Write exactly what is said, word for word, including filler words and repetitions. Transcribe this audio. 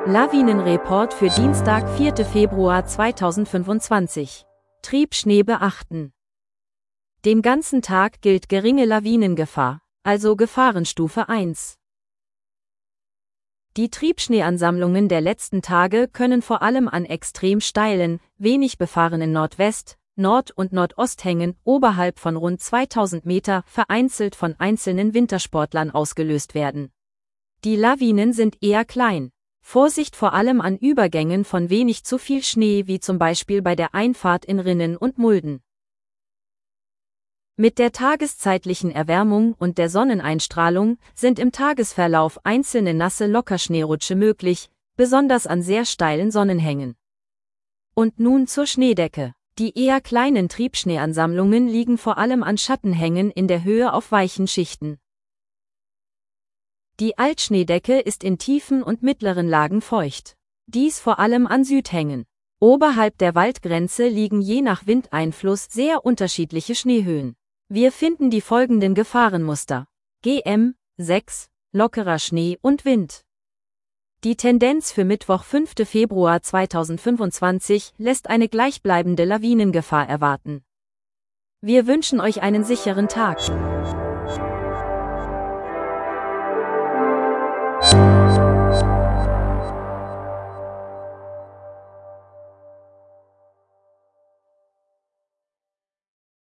Lawinenreport für Dienstag, vierten Februar zweitausendfünfundzwanzig. Triebschnee beachten. Den ganzen Tag gilt geringe Lawinengefahr, also Gefahrenstufe eins. Die Triebschneeansammlungen der letzten Tage können vor allem an extrem steilen, wenig befahrenen Nordwest-, Nord- und Nordosthängen oberhalb von rund zweitausend Meter vereinzelt von einzelnen Wintersportlern ausgelöst werden. Die Lawinen sind eher klein. Vorsicht vor allem an Übergängen von wenig zu viel Schnee wie zum Beispiel bei der Einfahrt in Rinnen und Mulden. Mit der tageszeitlichen Erwärmung und der Sonneneinstrahlung sind im Tagesverlauf einzelne nasse Lockerschneerutsche möglich, besonders an sehr steilen Sonnenhängen. Und nun zur Schneedecke. Die eher kleinen Triebschneeansammlungen liegen vor allem an Schattenhängen in der Höhe auf weichen Schichten. Die Altschneedecke ist in tiefen und mittleren Lagen feucht. Dies vor allem an Südhängen. Oberhalb der Waldgrenze liegen je nach Windeinfluss sehr unterschiedliche Schneehöhen. Wir finden die folgenden Gefahrenmuster. G M sechs, lockerer Schnee und Wind. Die Tendenz für Mittwoch, fünften Februar zweitausendfünfundzwanzig lässt eine gleichbleibende Lawinengefahr erwarten. Wir wünschen euch einen sicheren Tag.